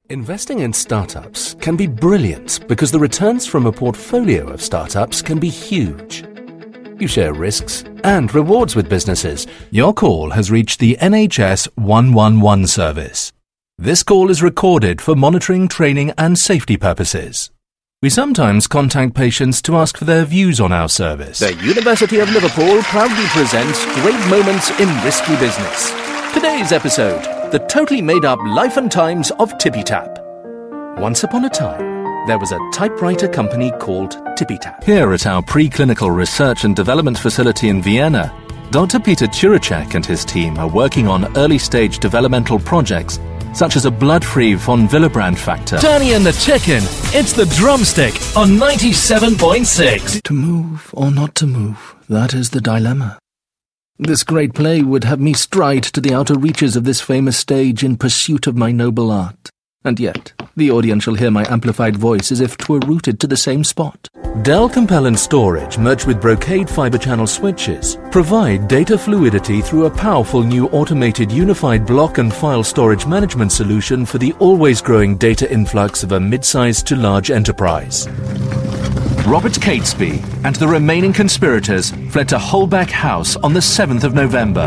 Investing in startups can be brilliant because the returns from a portfolio of startups can be huge. You share risks and rewards with businesses. Your call has reached the NHS 111 service. This call is recorded for monitoring, training and safety purposes. We sometimes contact patients to ask for their views on our service. The University of Liverpool proudly presents Great Moments in Risky Business. Today's episode, the totally made-up life and times of TippyTap. Once upon a time, there was a typewriter company called TippyTap. Here at our preclinical research and development facility in Vienna, Dr. Peter Turacek and his team are working on early-stage developmental projects such as a blood-free von Willebrand factor. Danny and the Chicken, it's the Drumstick on 97.6. To move or not to move, that is the dilemma. This great play would have me stride to the outer reaches of this famous stage in pursuit of my noble art. And yet, the audience shall hear my amplified voice as if 'twere rooted to the same spot. Dell Compellent Storage, merged with Brocade Fiber Channel switches, provide data fluidity through a powerful new automated unified block and file storage management solution for the always growing data influx of a mid-sized to large enterprise. Robert Catesby and the remaining conspirators fled to Holbeck House on the 7th of November.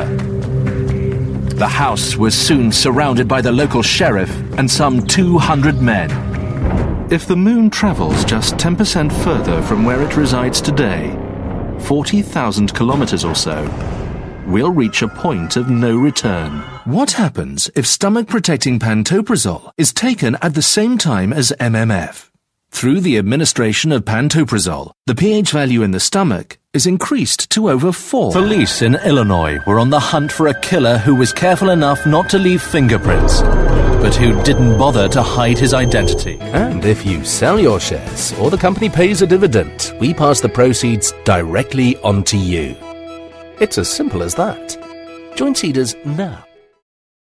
The house was soon surrounded by the local sheriff and some 200 men. If the moon travels just 10% further from where it resides today, 40,000 kilometers or so, we'll reach a point of no return. What happens if stomach-protecting pantoprazole is taken at the same time as MMF? Through the administration of pantoprazole, the pH value in the stomach is increased to over 4. Police in Illinois were on the hunt for a killer who was careful enough not to leave fingerprints, but who didn't bother to hide his identity. And if you sell your shares or the company pays a dividend, we pass the proceeds directly on to you. It's as simple as that. Join Cedars now.